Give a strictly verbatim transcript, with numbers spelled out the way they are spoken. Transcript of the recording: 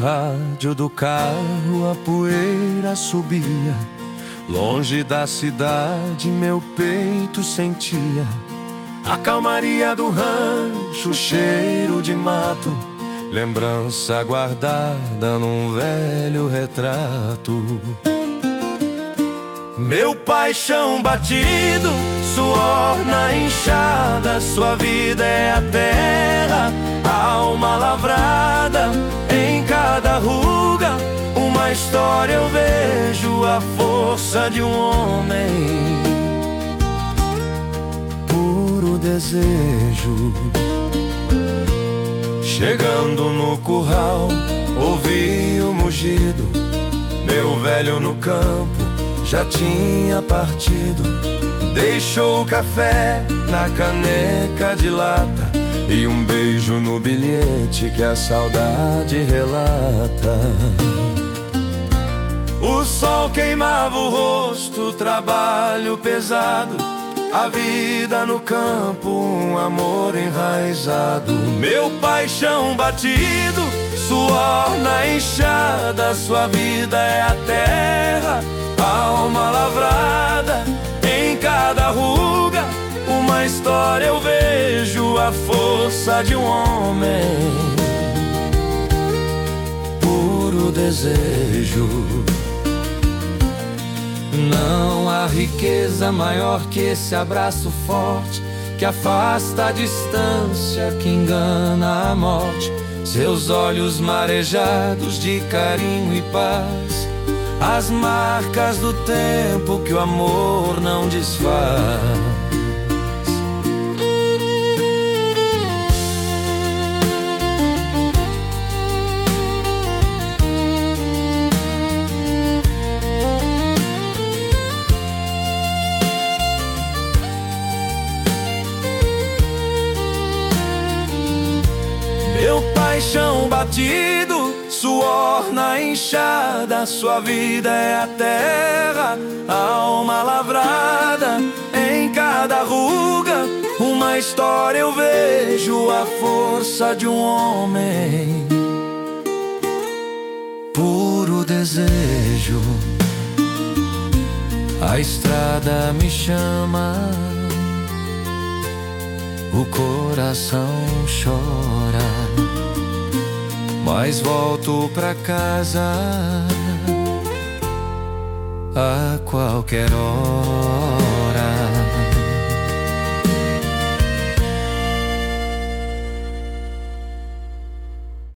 rádio do carro a poeira subia. Longe da cidade meu peito sentia a calmaria do rancho, o cheiro de mato, lembrança guardada num velho retrato. Meu paixão batido, suor na enxada, sua vida é a terra, a alma lavrada. Em cada ruga, uma história eu vejo, a força de um homem, puro desejo. Chegando no curral, ouvi o mugido, meu velho no campo já tinha partido. Deixou o café na caneca de lata e um beijo no bilhete que a saudade relata. O sol queimava o rosto, trabalho pesado, a vida no campo, um amor enraizado. Meu paixão batido, suor na enxada, sua vida é a terra, alma lavrada. Em cada ruga, uma história eu vejo, a força de um homem, puro desejo. Não há riqueza maior que esse abraço forte, que afasta a distância, que engana a morte. Seus olhos marejados de carinho e paz, as marcas do tempo que o amor não desfaz. Meu paixão batido, suor na enxada, sua vida é a terra, a alma lavrada. Em cada ruga, uma história eu vejo, a força de um homem, puro desejo. A estrada me chama, o coração chora, mas volto pra casa a qualquer hora.